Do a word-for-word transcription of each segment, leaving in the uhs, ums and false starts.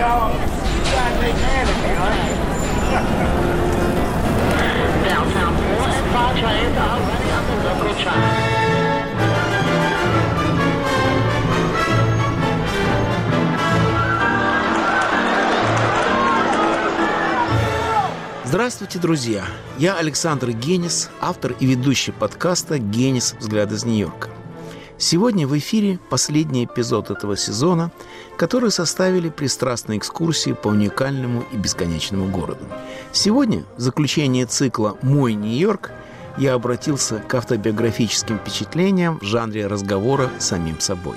y'all. You guys ain't mad at me, huh? Downtown four and five trains are running on the local track. Здравствуйте, друзья! Я Александр Генис, автор и ведущий подкаста «Генис. Взгляд из Нью-Йорка». Сегодня в эфире последний эпизод этого сезона, который составили пристрастные экскурсии по уникальному и бесконечному городу. Сегодня, в заключение цикла «Мой Нью-Йорк», я обратился к автобиографическим впечатлениям в жанре разговора с самим собой.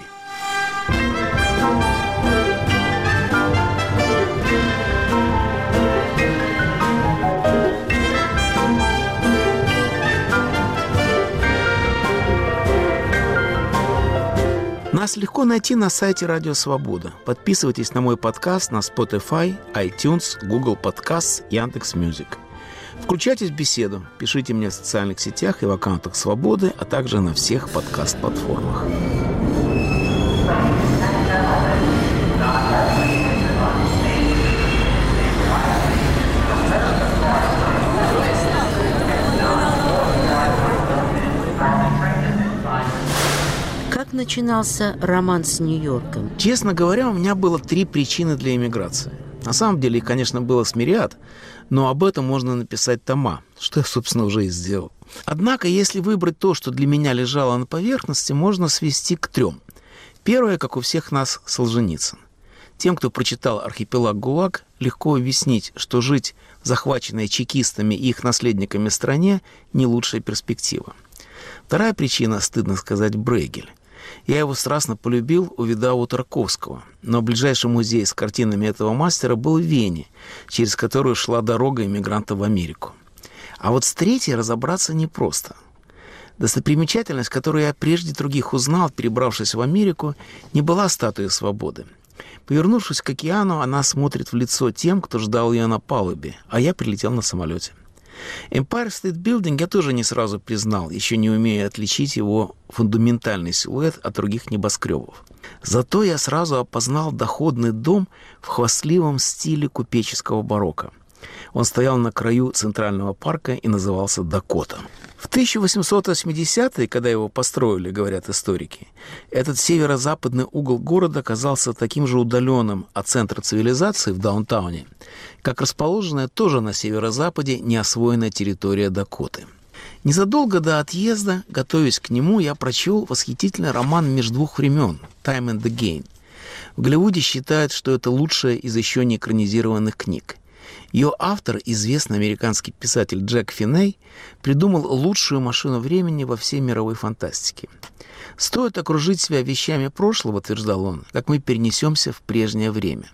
Нас легко найти на сайте Радио Свобода. Подписывайтесь на мой подкаст на Spotify, iTunes, Google Podcasts, Яндекс.Мьюзик. Включайтесь в беседу, пишите мне в социальных сетях и в аккаунтах Свободы, а также на всех подкаст-платформах. Как начинался роман с Нью-Йорком? Честно говоря, у меня было три причины для эмиграции. На самом деле, их, конечно, было с мириад, но об этом можно написать тома, что я, собственно, уже и сделал. Однако, если выбрать то, что для меня лежало на поверхности, можно свести к трем. Первое, как у всех нас, Солженицын. Тем, кто прочитал «Архипелаг ГУЛАГ», легко объяснить, что жить в захваченной чекистами и их наследниками стране не лучшая перспектива. Вторая причина, стыдно сказать, Брейгель. Я его страстно полюбил, увидав у Тарковского, но ближайший музей с картинами этого мастера был в Вене, через которую шла дорога иммигрантов в Америку. А вот с третьей разобраться непросто. Достопримечательность, которую я прежде других узнал, перебравшись в Америку, не была статуей свободы. Повернувшись к океану, она смотрит в лицо тем, кто ждал ее на палубе, а я прилетел на самолете. Empire State Building я тоже не сразу признал, еще не умея отличить его фундаментальный силуэт от других небоскребов. Зато я сразу опознал доходный дом в хвастливом стиле купеческого барокко. Он стоял на краю Центрального парка и назывался Дакота. В тысяча восемьсот восьмидесятые, когда его построили, говорят историки, этот северо-западный угол города оказался таким же удаленным от центра цивилизации в даунтауне, как расположенная тоже на северо-западе неосвоенная территория Дакоты. Незадолго до отъезда, готовясь к нему, я прочел восхитительный роман «Меж двух времен» «Time and Again». В Голливуде считают, что это лучшая из еще не экранизированных книг. Ее автор, известный американский писатель Джек Финней, придумал лучшую машину времени во всей мировой фантастике. «Стоит окружить себя вещами прошлого, — утверждал он, — как мы перенесемся в прежнее время».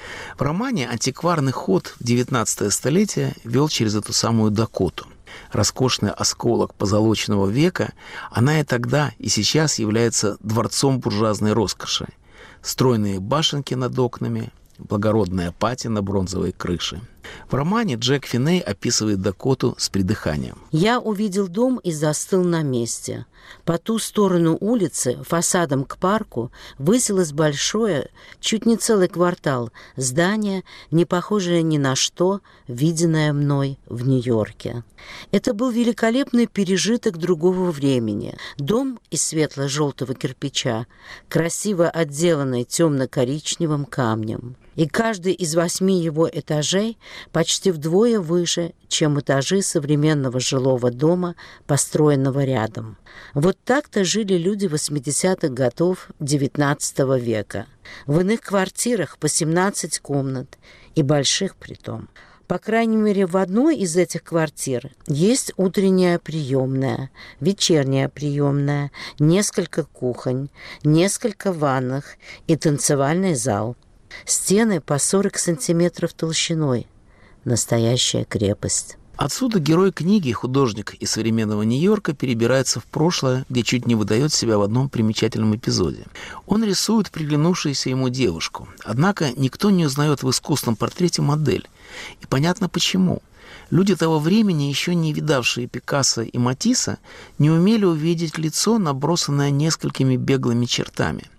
В романе антикварный ход в девятнадцатое столетие вел через эту самую Дакоту. Роскошный осколок позолоченного века, она и тогда, и сейчас является дворцом буржуазной роскоши. Стройные башенки над окнами, благородная патина бронзовой крыши. В романе Джек Финней описывает Дакоту с придыханием. Я увидел дом и застыл на месте. По ту сторону улицы, фасадом к парку, высилось большое, чуть не целый квартал, здание, не похожее ни на что, виденное мной в Нью-Йорке. Это был великолепный пережиток другого времени. Дом из светло-желтого кирпича, красиво отделанный темно-коричневым камнем. И каждый из восьми его этажей почти вдвое выше, чем этажи современного жилого дома, построенного рядом. Вот так-то жили люди восьмидесятых годов девятнадцатого века. В иных квартирах по семнадцать комнат, и больших притом. По крайней мере, в одной из этих квартир есть утренняя приемная, вечерняя приемная, несколько кухонь, несколько ванных и танцевальный зал. Стены по сорок сантиметров толщиной. Настоящая крепость. Отсюда герой книги, художник из современного Нью-Йорка, перебирается в прошлое, где чуть не выдает себя в одном примечательном эпизоде. Он рисует приглянувшуюся ему девушку. Однако никто не узнает в искусственном портрете модель. И понятно почему. Люди того времени, еще не видавшие Пикассо и Матисса, не умели увидеть лицо, набросанное несколькими беглыми чертами.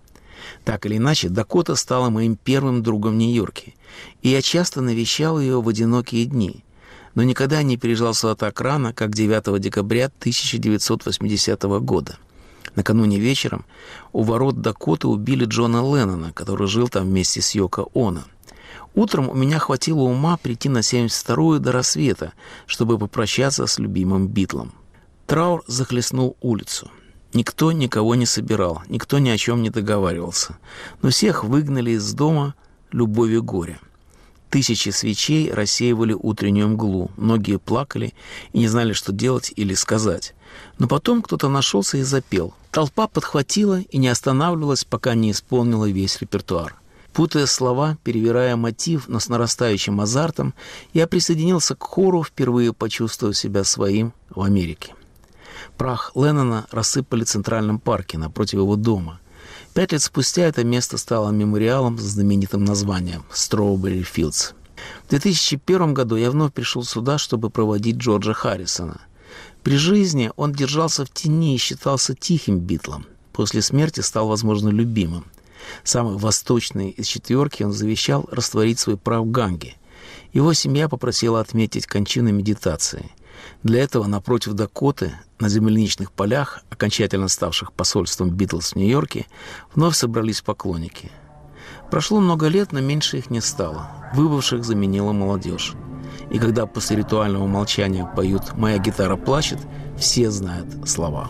Так или иначе, Дакота стала моим первым другом в Нью-Йорке, и я часто навещал ее в одинокие дни, но никогда не переезжал сюда так рано, как девятого декабря тысяча девятьсот восьмидесятого года. Накануне вечером у ворот Дакоты убили Джона Леннона, который жил там вместе с Йоко Оно. Утром у меня хватило ума прийти на семьдесят вторую до рассвета, чтобы попрощаться с любимым Битлом. Траур захлестнул улицу. Никто никого не собирал, никто ни о чем не договаривался, но всех выгнали из дома любовью горя. Тысячи свечей рассеивали утреннюю мглу, многие плакали и не знали, что делать или сказать. Но потом кто-то нашелся и запел. Толпа подхватила и не останавливалась, пока не исполнила весь репертуар. Путая слова, перевирая мотив, но с нарастающим азартом, я присоединился к хору, впервые почувствовав себя своим в Америке. Прах Леннона рассыпали в Центральном парке напротив его дома. Пять лет спустя это место стало мемориалом с знаменитым названием «Strawberry Fields». В две тысячи первом году я вновь пришел сюда, чтобы проводить Джорджа Харрисона. При жизни он держался в тени и считался тихим Битлом. После смерти стал, возможно, любимым. Самый восточный из четверки он завещал растворить свой прах в Ганге. Его семья попросила отметить кончину медитацией. Для этого напротив Дакоты, на земляничных полях, окончательно ставших посольством Битлз в Нью-Йорке, вновь собрались поклонники. Прошло много лет, но меньше их не стало. Выбывших заменила молодежь. И когда после ритуального молчания поют «Моя гитара плачет», все знают слова.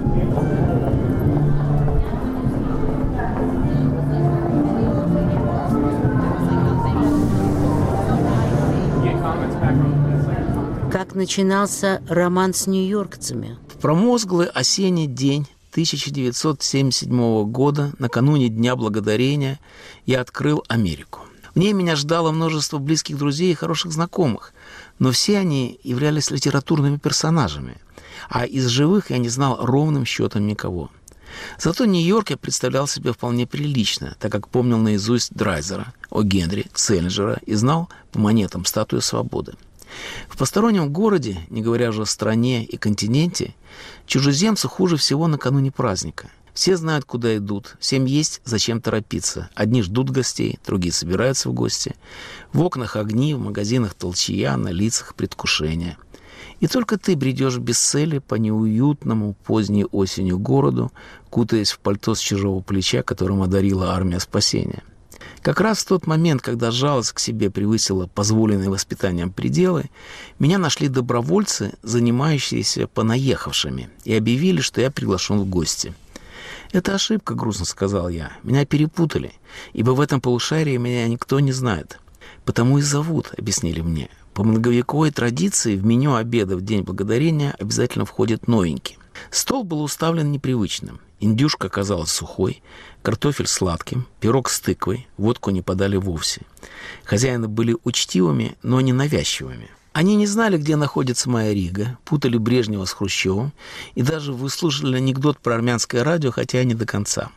Как начинался роман с нью-йоркцами? В промозглый осенний день тысяча девятьсот семьдесят седьмого года, накануне Дня Благодарения, я открыл Америку. В ней меня ждало множество близких друзей и хороших знакомых, но все они являлись литературными персонажами, а из живых я не знал ровным счетом никого. Зато Нью-Йорк я представлял себе вполне прилично, так как помнил наизусть Драйзера, О. Генри, Селлинджера и знал по монетам статую свободы. В постороннем городе, не говоря уже о стране и континенте, чужеземцу хуже всего накануне праздника. Все знают, куда идут, всем есть зачем торопиться. Одни ждут гостей, другие собираются в гости. В окнах огни, в магазинах толчья, на лицах предвкушения. И только ты бредешь без цели по неуютному поздней осенью городу, кутаясь в пальто с чужого плеча, которым одарила армия спасения. Как раз в тот момент, когда жалость к себе превысила позволенные воспитанием пределы, меня нашли добровольцы, занимающиеся понаехавшими, и объявили, что я приглашен в гости. «Это ошибка», — грустно сказал я. «Меня перепутали, ибо в этом полушарии меня никто не знает. Потому и зовут», — объяснили мне. По многовековой традиции в меню обеда в День Благодарения обязательно входит новенький. Стол был уставлен непривычным. Индюшка оказалась сухой, картофель сладким, пирог с тыквой, водку не подали вовсе. Хозяины были учтивыми, но не навязчивыми. Они не знали, где находится моя Рига, путали Брежнева с Хрущевым и даже выслушали анекдот про армянское радио, хотя и не до конца.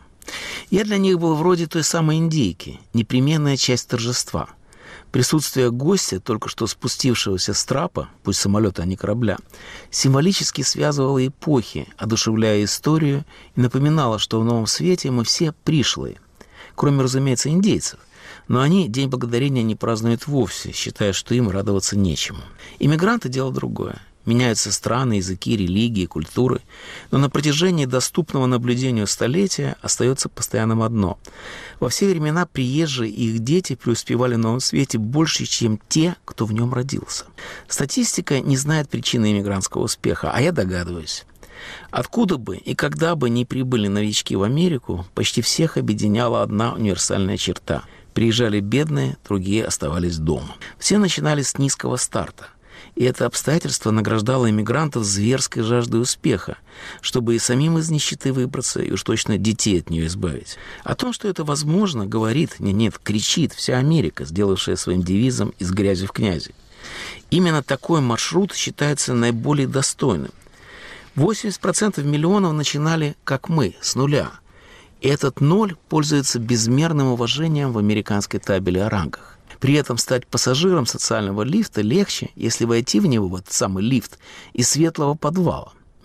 Я для них был вроде той самой индейки, непременная часть торжества. Присутствие гостя, только что спустившегося с трапа, пусть самолета, а не корабля, символически связывало эпохи, одушевляя историю и напоминало, что в новом свете мы все пришлые, кроме, разумеется, индейцев. Но они День Благодарения не празднуют вовсе, считая, что им радоваться нечему. Иммигранты – дело другое. Меняются страны, языки, религии, культуры. Но на протяжении доступного наблюдению столетия остается постоянным одно. Во все времена приезжие и их дети преуспевали в новом свете больше, чем те, кто в нем родился. Статистика не знает причины иммигрантского успеха, а я догадываюсь. Откуда бы и когда бы ни прибыли новички в Америку, почти всех объединяла одна универсальная черта. Приезжали бедные, другие оставались дома. Все начинали с низкого старта. И это обстоятельство награждало иммигрантов зверской жаждой успеха, чтобы и самим из нищеты выбраться, и уж точно детей от нее избавить. О том, что это возможно, говорит, нет, нет, кричит вся Америка, сделавшая своим девизом «из грязи в князи». Именно такой маршрут считается наиболее достойным. восемьдесят процентов миллионов начинали, как мы, с нуля. И этот ноль пользуется безмерным уважением в американской табели о рангах. При этом стать пассажиром социального лифта легче, если войти в него, в этот самый лифт, из светлого подвала.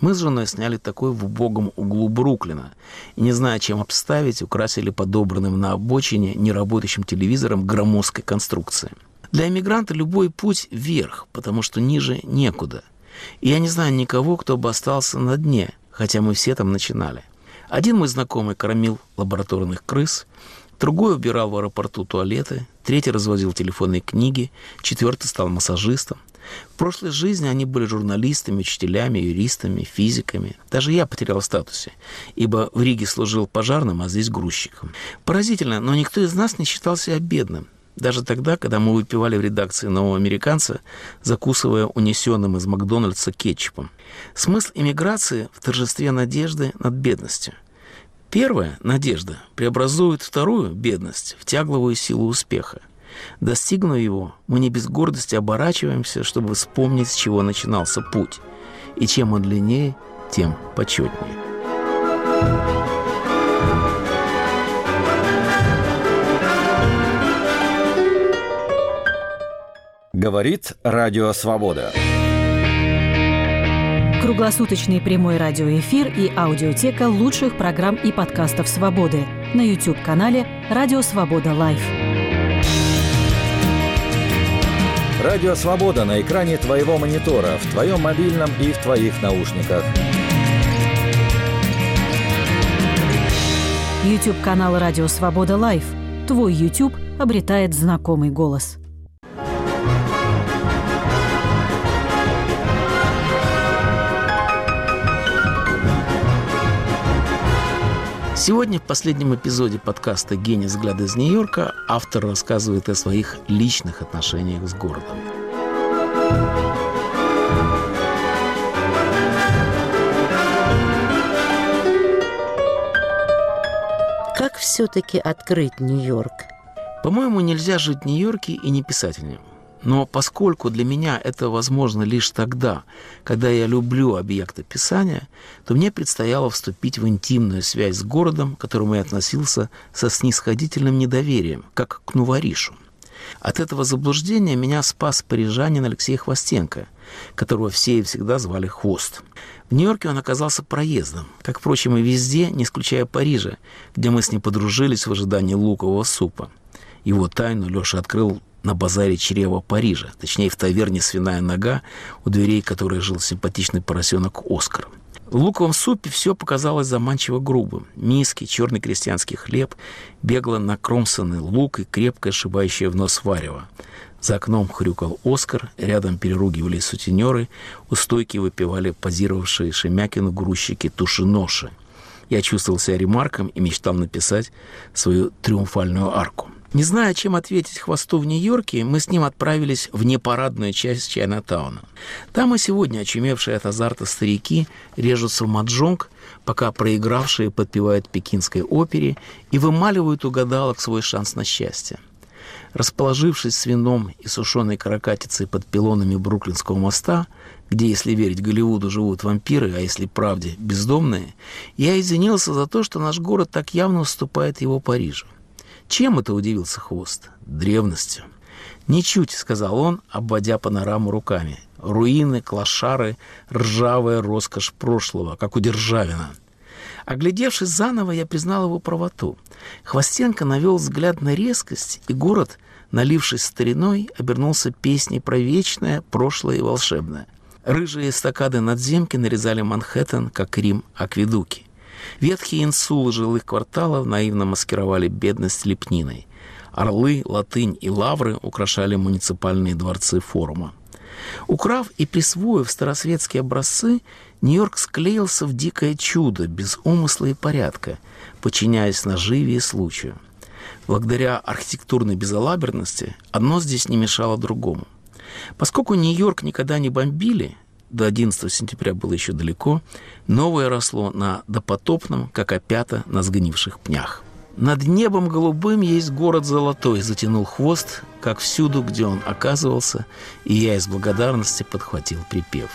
Мы с женой сняли такой в убогом углу Бруклина и, не зная, чем обставить, украсили подобранным на обочине неработающим телевизором громоздкой конструкции. Для эмигранта любой путь вверх, потому что ниже некуда. И я не знаю никого, кто бы остался на дне, хотя мы все там начинали. Один мой знакомый кормил лабораторных крыс, другой убирал в аэропорту туалеты, третий развозил телефонные книги, четвертый стал массажистом. В прошлой жизни они были журналистами, учителями, юристами, физиками. Даже я потерял в статусе, ибо в Риге служил пожарным, а здесь грузчиком. Поразительно, но никто из нас не считал себя бедным. Даже тогда, когда мы выпивали в редакции «Нового американца», закусывая унесенным из Макдональдса кетчупом. Смысл эмиграции в торжестве надежды над бедностью. Первая, надежда, преобразует вторую, бедность, в тягловую силу успеха. Достигнув его, мы не без гордости оборачиваемся, чтобы вспомнить, с чего начинался путь. И чем он длиннее, тем почетнее. Говорит Радио Свобода. Круглосуточный прямой радиоэфир и аудиотека лучших программ и подкастов «Свободы» на YouTube-канале «Радио Свобода Лайв». Радио Свобода на экране твоего монитора, в твоем мобильном и в твоих наушниках. YouTube-канал «Радио Свобода Лайв». Твой YouTube обретает знакомый голос. Сегодня в последнем эпизоде подкаста «Гений взгляда из Нью-Йорка» автор рассказывает о своих личных отношениях с городом. Как все-таки открыть Нью-Йорк? По-моему, нельзя жить в Нью-Йорке и не писать о нем. Но поскольку для меня это возможно лишь тогда, когда я люблю объекты писания, то мне предстояло вступить в интимную связь с городом, к которому я относился со снисходительным недоверием, как к нуваришу. От этого заблуждения меня спас парижанин Алексей Хвостенко, которого все и всегда звали Хвост. В Нью-Йорке он оказался проездом, как, впрочем, и везде, не исключая Парижа, где мы с ним подружились в ожидании лукового супа. Его тайну Леша открыл на базаре чрева Парижа, точнее, в таверне «Свиная нога», у дверей которой жил симпатичный поросенок Оскар. В луковом супе все показалось заманчиво грубым. Миски, черный крестьянский хлеб, бегло накромсанный лук и крепко сшибающее в нос варево. За окном хрюкал Оскар, рядом переругивались сутенеры, у стойки выпивали позировавшие Шемякину грузчики туши-ноши. Я чувствовал себя ремарком и мечтал написать свою триумфальную арку. Не зная, чем ответить Хвосту в Нью-Йорке, мы с ним отправились в непарадную часть Чайнатауна. Там и сегодня очумевшие от азарта старики режутся в маджонг, пока проигравшие подпевают пекинской опере и вымаливают у гадалок свой шанс на счастье. Расположившись с вином и сушеной каракатицей под пилонами Бруклинского моста, где, если верить Голливуду, живут вампиры, а если правде, бездомные, я извинился за то, что наш город так явно уступает его Парижу. Чем это, удивился Хвост? Древностью. Ничуть, сказал он, обводя панораму руками. Руины, клошары, ржавая роскошь прошлого, как у Державина. Оглядевшись заново, я признал его правоту. Хвостенко навел взгляд на резкость, и город, налившись стариной, обернулся песней про вечное, прошлое и волшебное. Рыжие эстакады надземки нарезали Манхэттен, как Рим, акведуки. Ветхие инсулы жилых кварталов наивно маскировали бедность лепниной. Орлы, латынь и лавры украшали муниципальные дворцы форума. Украв и присвоив старосветские образцы, Нью-Йорк склеился в дикое чудо, без умысла и порядка, подчиняясь наживе и случаю. Благодаря архитектурной безалаберности одно здесь не мешало другому. Поскольку Нью-Йорк никогда не бомбили, до одиннадцатого сентября было еще далеко, новое росло на допотопном, как опята на сгнивших пнях. «Над небом голубым есть город золотой», — затянул Хвост, как всюду, где он оказывался, и я из благодарности подхватил припев.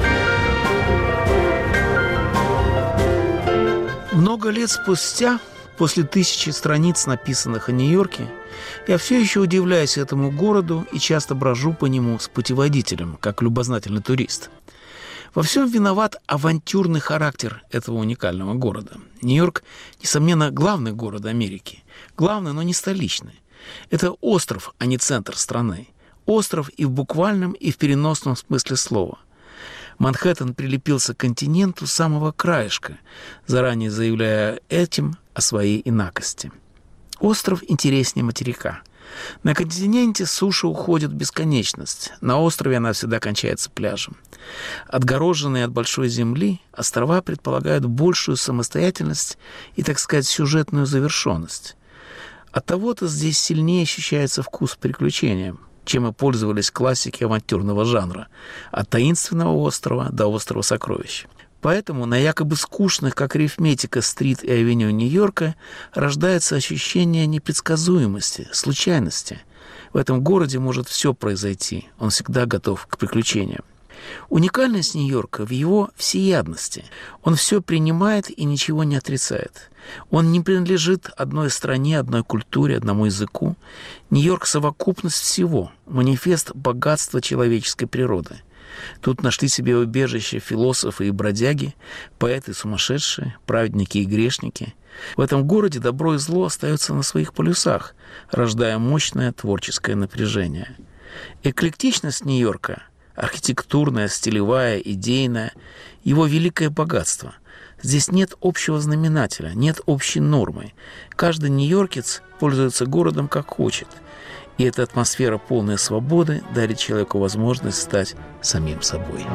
Много лет спустя, После тысячи страниц, написанных о Нью-Йорке, я все еще удивляюсь этому городу и часто брожу по нему с путеводителем, как любознательный турист. Во всем виноват авантюрный характер этого уникального города. Нью-Йорк, несомненно, главный город Америки. Главный, но не столичный. Это остров, а не центр страны. Остров и в буквальном, и в переносном смысле слова. Манхэттен прилепился к континенту с самого краешка, заранее заявляя этим о своей инакости. Остров интереснее материка. На континенте суша уходит в бесконечность. На острове она всегда кончается пляжем. Отгороженные от большой земли, острова предполагают большую самостоятельность и, так сказать, сюжетную завершенность. Оттого-то здесь сильнее ощущается вкус приключения, чем и пользовались классики авантюрного жанра, от таинственного острова до острова сокровищ. Поэтому на якобы скучных, как арифметика, стрит и авеню Нью-Йорка рождается ощущение непредсказуемости, случайности. В этом городе может все произойти, он всегда готов к приключениям. Уникальность Нью-Йорка в его всеядности. Он все принимает и ничего не отрицает. Он не принадлежит одной стране, одной культуре, одному языку. Нью-Йорк – совокупность всего, манифест богатства человеческой природы. Тут нашли себе убежище философы и бродяги, поэты и сумасшедшие, праведники и грешники. В этом городе добро и зло остаются на своих полюсах, рождая мощное творческое напряжение. Эклектичность Нью-Йорка – архитектурная, стилевая, идейная, его великое богатство. Здесь нет общего знаменателя, нет общей нормы. Каждый нью-йоркец пользуется городом как хочет. И эта атмосфера полной свободы дарит человеку возможность стать самим собой.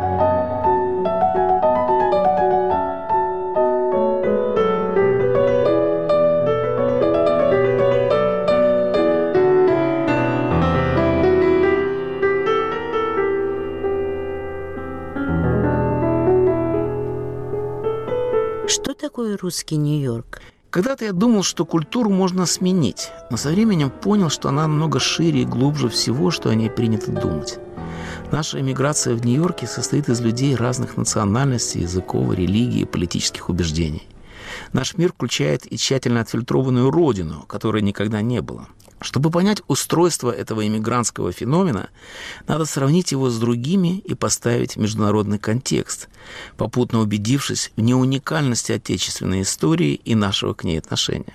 Что такое русский Нью-Йорк? Когда-то я думал, что культуру можно сменить, но со временем понял, что она намного шире и глубже всего, что о ней принято думать. Наша эмиграция в Нью-Йорке состоит из людей разных национальностей, языков, религий и политических убеждений. Наш мир включает и тщательно отфильтрованную родину, которой никогда не было. Чтобы понять устройство этого иммигрантского феномена, надо сравнить его с другими и поставить в международный контекст, попутно убедившись в неуникальности отечественной истории и нашего к ней отношения.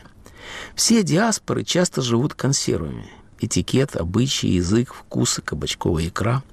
Все диаспоры часто живут консервами. Этикет, обычаи, язык, вкусы, кабачковая икра.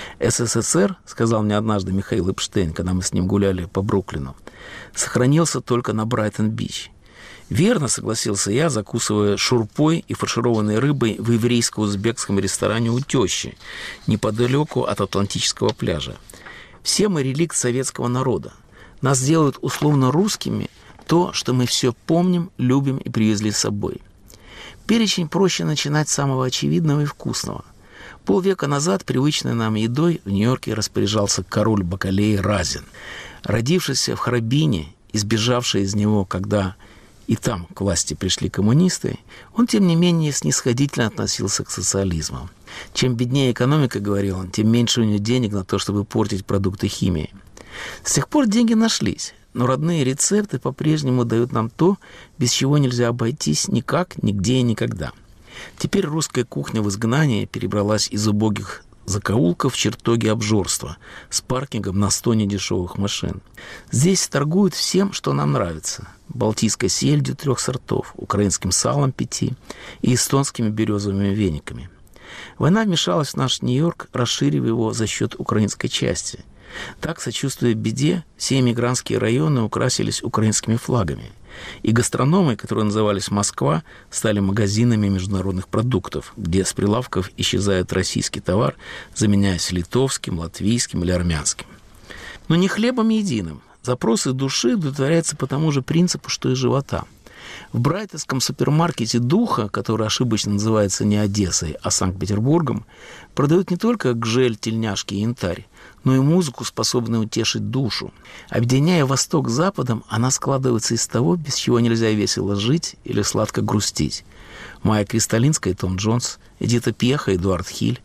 СССР, сказал мне однажды Михаил Эпштейн, когда мы с ним гуляли по Бруклину, сохранился только на Брайтон-Бич. Верно, согласился я, закусывая шурпой и фаршированной рыбой в еврейско-узбекском ресторане у тещи, неподалеку от Атлантического пляжа. Все мы реликт советского народа. Нас делают условно русскими то, что мы все помним, любим и привезли с собой. Перечень проще начинать с самого очевидного и вкусного. Полвека назад привычной нам едой в Нью-Йорке распоряжался король бакалеи Разин. Родившийся в Харабине, избежавший из него, когда и там к власти пришли коммунисты, он, тем не менее, снисходительно относился к социализму. Чем беднее экономика, говорил он, тем меньше у него денег на то, чтобы портить продукты химии. С тех пор деньги нашлись, но родные рецепты по-прежнему дают нам то, без чего нельзя обойтись никак, нигде и никогда. Теперь русская кухня в изгнании перебралась из убогих закоулков в чертоги обжорства с паркингом на сто недешевых машин. Здесь торгуют всем, что нам нравится. Балтийской сельдью трех сортов, украинским салом пяти и эстонскими березовыми вениками. Война вмешалась в наш Нью-Йорк, расширив его за счет украинской части. Так, сочувствуя беде, все эмигрантские районы украсились украинскими флагами. И гастрономы, которые назывались «Москва», стали магазинами международных продуктов, где с прилавков исчезает российский товар, заменяясь литовским, латвийским или армянским. Но не хлебом единым. Запросы души удовлетворяются по тому же принципу, что и живота. В брайтонском супермаркете «Духа», который ошибочно называется не Одессой, а Санкт-Петербургом, продают не только гжель, тельняшки и янтарь, но и музыку, способную утешить душу. Объединяя Восток с Западом, она складывается из того, без чего нельзя весело жить или сладко грустить. Майя Кристалинская и Том Джонс, Эдита Пьеха и Эдуард Хиль,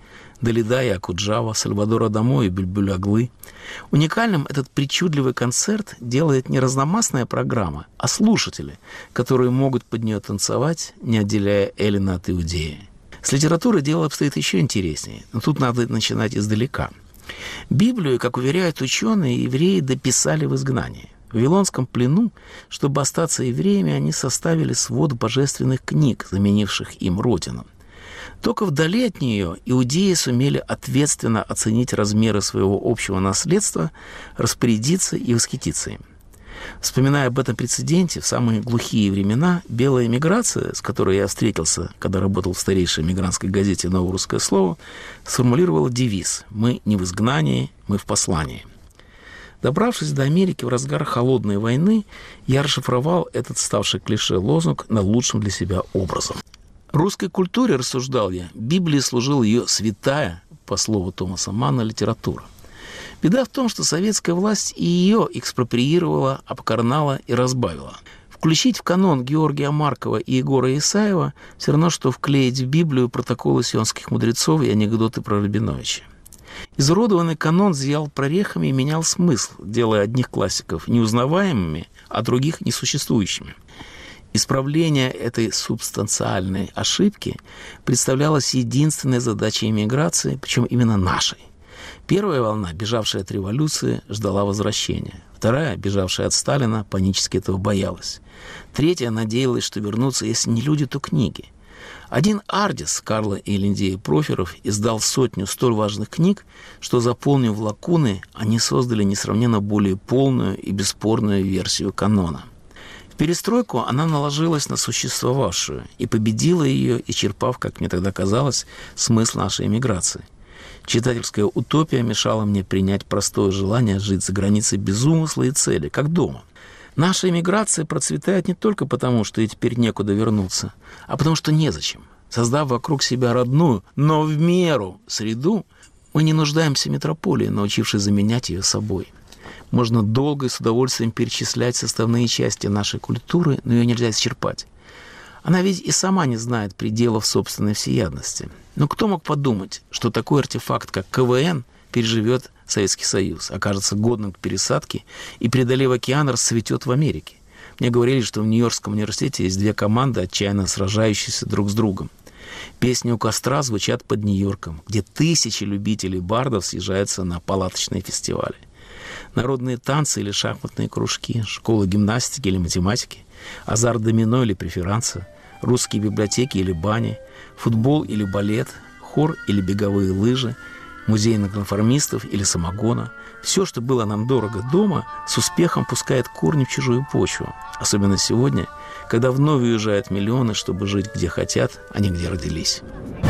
Далида и Акуджава, Сальвадора Дамо и Бюльбюль Аглы. Уникальным этот причудливый концерт делает не разномастная программа, а слушатели, которые могут под нее танцевать, не отделяя Эллина от Иудеи. С литературой дело обстоит еще интереснее, но тут надо начинать издалека. Библию, как уверяют ученые, евреи дописали в изгнании. В Вавилонском плену, чтобы остаться евреями, они составили свод божественных книг, заменивших им родину. Только вдали от нее иудеи сумели ответственно оценить размеры своего общего наследства, распорядиться и восхититься им. Вспоминая об этом прецеденте, в самые глухие времена белая эмиграция, с которой я встретился, когда работал в старейшей эмигрантской газете «Новое русское слово», сформулировала девиз «Мы не в изгнании, мы в послании». Добравшись до Америки в разгар холодной войны, я расшифровал этот ставший клише лозунг на лучшем для себя образом. Русской культуре, рассуждал я, Библии служила ее святая, по слову Томаса Манна, литература. Беда в том, что советская власть и ее экспроприировала, обкарнала и разбавила. Включить в канон Георгия Маркова и Егора Исаева все равно, что вклеить в Библию протоколы сионских мудрецов и анекдоты про Рабиновича. Изуродованный канон зиял прорехами и менял смысл, делая одних классиков неузнаваемыми, а других несуществующими. Исправление этой субстанциальной ошибки представлялось единственной задачей эмиграции, причем именно нашей. Первая волна, бежавшая от революции, ждала возвращения. Вторая, бежавшая от Сталина, панически этого боялась. Третья надеялась, что вернутся, если не люди, то книги. Один Ардис, Карло и Линдея Проферов, издал сотню столь важных книг, что, заполнив лакуны, они создали несравненно более полную и бесспорную версию канона. В перестройку она наложилась на существовавшую и победила ее, исчерпав, как мне тогда казалось, смысл нашей эмиграции. Читательская утопия мешала мне принять простое желание жить за границей без умысла и цели, как дома. Наша эмиграция процветает не только потому, что ей теперь некуда вернуться, а потому что незачем. Создав вокруг себя родную, но в меру среду, мы не нуждаемся в метрополии, научившись заменять ее собой. Можно долго и с удовольствием перечислять составные части нашей культуры, но ее нельзя исчерпать. Она ведь и сама не знает пределов собственной всеядности. Но кто мог подумать, что такой артефакт, как ка вэ эн, переживет Советский Союз, окажется годным к пересадке и, преодолев океан, расцветет в Америке. Мне говорили, что в Нью-Йоркском университете есть две команды, отчаянно сражающиеся друг с другом. Песни у костра звучат под Нью-Йорком, где тысячи любителей бардов съезжаются на палаточные фестивали. Народные танцы или шахматные кружки, школы гимнастики или математики, азарт домино или преферанса, русские библиотеки или бани, футбол или балет, хор или беговые лыжи, музей нонконформистов или самогона. Все, что было нам дорого дома, с успехом пускает корни в чужую почву. Особенно сегодня, когда вновь уезжают миллионы, чтобы жить где хотят, а не где родились.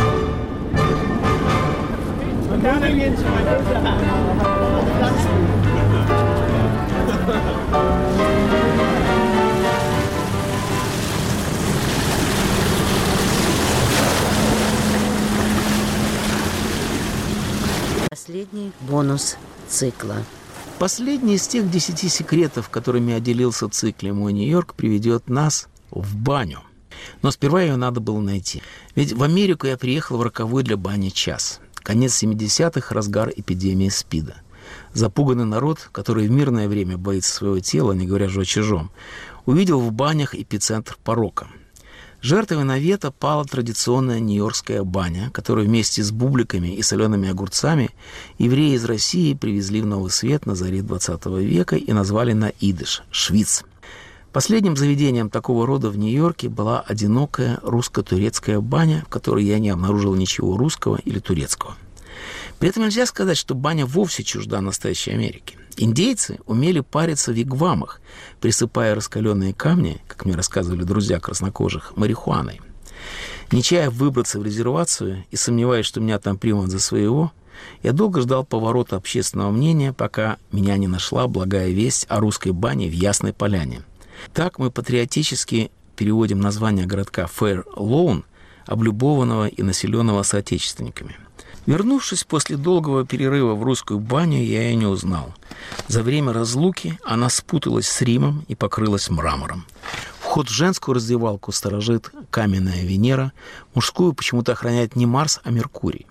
Последний бонус цикла. Последний из тех десяти секретов, которыми я делился в цикле «Мой Нью-Йорк», приведет нас в баню. Но сперва ее надо было найти. Ведь в Америку я приехал в роковой для бани час. Конец семидесятых, разгар эпидемии СПИДа. Запуганный народ, который в мирное время боится своего тела, не говоря же о чужом, увидел в банях эпицентр порока. Жертвой навета пала традиционная нью-йоркская баня, которую вместе с бубликами и солеными огурцами евреи из России привезли в Новый Свет на заре двадцатого века и назвали на идиш – Швиц. Последним заведением такого рода в Нью-Йорке была одинокая русско-турецкая баня, в которой я не обнаружил ничего русского или турецкого. При этом нельзя сказать, что баня вовсе чужда настоящей Америки. Индейцы умели париться в вигвамах, присыпая раскаленные камни, как мне рассказывали друзья краснокожих, марихуаной. Не чая выбраться в резервацию и сомневаясь, что меня там примут за своего, я долго ждал поворота общественного мнения, пока меня не нашла благая весть о русской бане в Ясной Поляне. Так мы патриотически переводим название городка Фэйр Лоун, облюбованного и населенного соотечественниками. Вернувшись после долгого перерыва в русскую баню, я ее не узнал. За время разлуки она спуталась с Римом и покрылась мрамором. Вход в женскую раздевалку сторожит каменная Венера, мужскую почему-то охраняет не Марс, а Меркурий.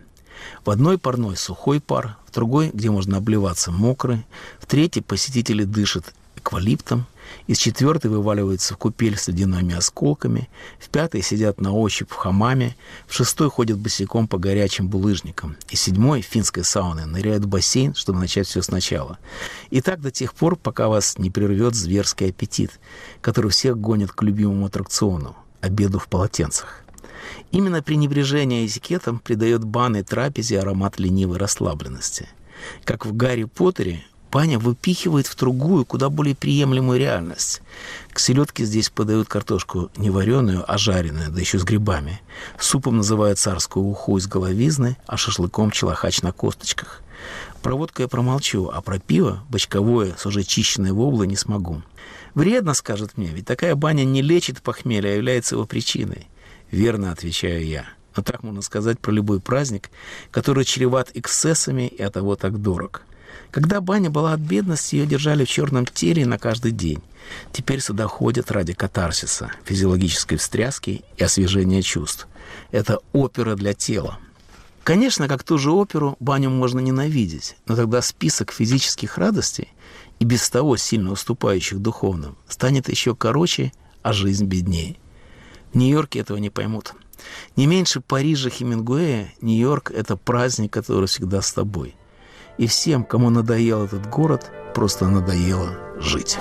В одной парной сухой пар, в другой, где можно обливаться, мокрый, в третьей посетители дышат эквалиптом, из четвертой вываливаются в купель с ледяными осколками, в пятой сидят на ощупь в хамаме, в шестой ходят босиком по горячим булыжникам, и седьмой финской сауны ныряют в бассейн, чтобы начать все сначала. И так до тех пор, пока вас не прервет зверский аппетит, который всех гонит к любимому аттракциону – обеду в полотенцах. Именно пренебрежение этикетом придает банной трапезе аромат ленивой расслабленности. Как в «Гарри Поттере», баня выпихивает в другую, куда более приемлемую реальность. К селедке здесь подают картошку не вареную, а жареную, да еще с грибами. Супом называют царскую уху из головизны, а шашлыком челохач на косточках. Про водку я промолчу, а про пиво, бочковое, с уже чищенной воблой, не смогу. Вредно, скажет мне, ведь такая баня не лечит похмелье, а является его причиной. Верно, отвечаю я. Но так можно сказать про любой праздник, который чреват эксцессами и оттого так дорог. Когда баня была от бедности, ее держали в черном теле на каждый день. Теперь сюда ходят ради катарсиса, физиологической встряски и освежения чувств. Это опера для тела. Конечно, как ту же оперу, баню можно ненавидеть, но тогда список физических радостей, и без того сильно уступающих духовным, станет еще короче, а жизнь беднее. В Нью-Йорке этого не поймут. Не меньше Парижа Хемингуэя, Нью-Йорк – это праздник, который всегда с тобой. И всем, кому надоел этот город, просто надоело жить.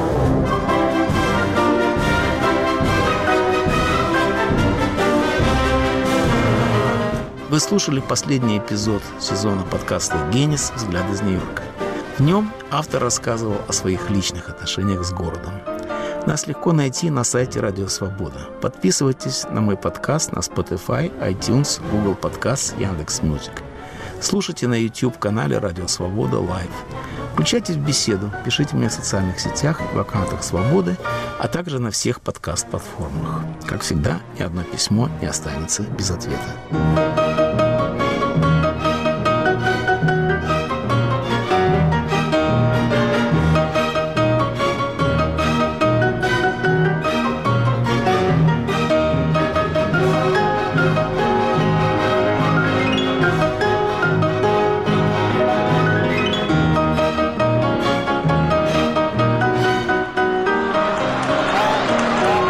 Вы слушали последний эпизод сезона подкаста «Генис. Взгляд из Нью-Йорка». В нем автор рассказывал о своих личных отношениях с городом. Нас легко найти на сайте Радио Свобода. Подписывайтесь на мой подкаст на Spotify, iTunes, Google Podcasts, Яндекс.Мьюзик. Слушайте на YouTube-канале Радио Свобода Лайв. Включайтесь в беседу, пишите мне в социальных сетях, в аккаунтах Свободы, а также на всех подкаст-платформах. Как всегда, ни одно письмо не останется без ответа.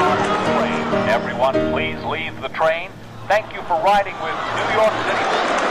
Please leave the train. Thank you for riding with New York City.